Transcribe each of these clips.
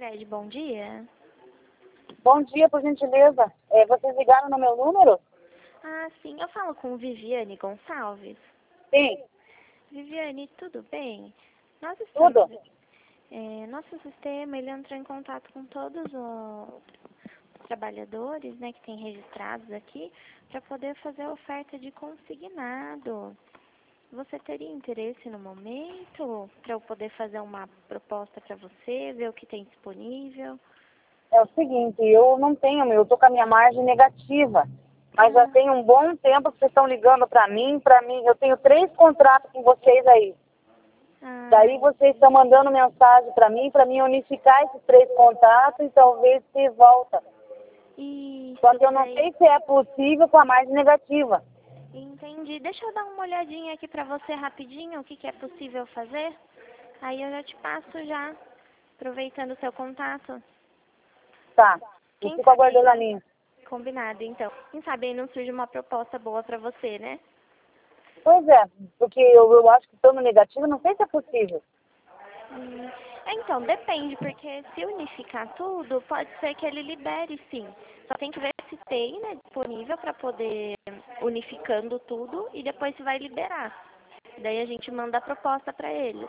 Cicred, bom dia. Bom dia, por gentileza. Vocês ligaram no meu número? Ah, sim, eu falo com Viviane Gonçalves. Sim. Viviane, tudo bem? Nós Tudo? nosso sistema, ele entrou em contato com todos os trabalhadores, né, que tem registrados aqui, para poder fazer a oferta de consignado. Você teria interesse no momento para eu poder fazer uma proposta para você, ver o que tem disponível? É o seguinte, eu não tenho, eu tô com a minha margem negativa. Mas já tem um bom tempo que vocês estão ligando para mim. Eu tenho 3 contratos com vocês aí. Daí vocês estão mandando mensagem para mim unificar esses 3 contratos e talvez se volta. Isso, Só que eu não sei se é possível com a margem negativa. Entendi. Deixa eu dar uma olhadinha aqui pra você rapidinho, o que é possível fazer. Aí eu já te passo já, aproveitando o seu contato. Tá, eu fico aguardando a linha. Combinado, então. Quem sabe aí não surge uma proposta boa pra você, né? Pois é, porque eu acho que estando negativo, não sei se é possível. Então, depende, porque se unificar tudo, pode ser que ele libere sim. Só tem que ver se tem, né, disponível para poder unificando tudo e depois se vai liberar. Daí a gente manda a proposta para eles.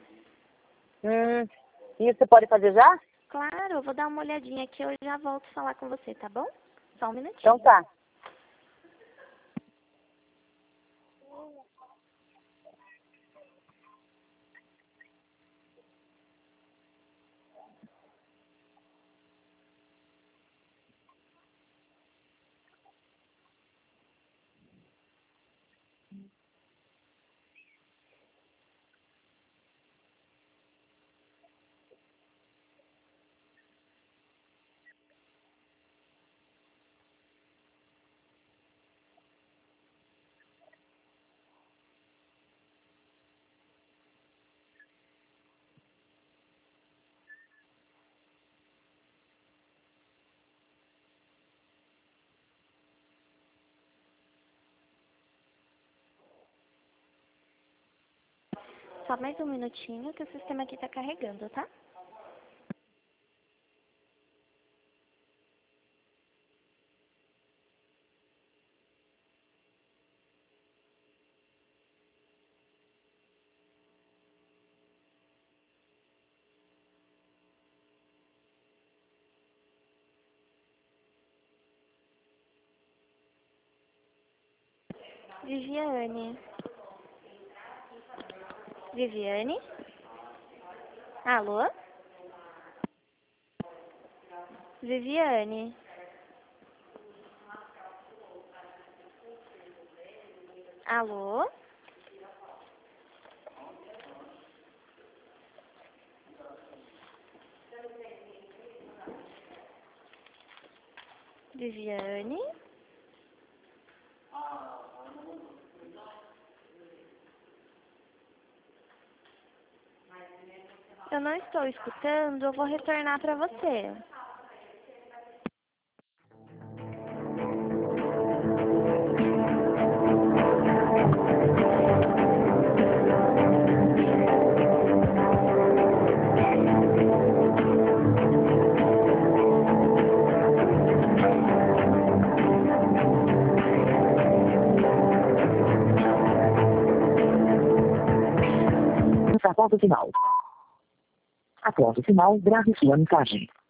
E você pode fazer já? Claro, eu vou dar uma olhadinha aqui, eu já volto a falar com você, tá bom? Só um minutinho. Então tá. Só mais um minutinho que o sistema aqui tá carregando, tá? Viviane? Viviane? Alô? Viviane? Alô? Viviane? Eu não estou escutando, eu vou retornar para você. Após o sinal. Após o sinal, grave sua mensagem.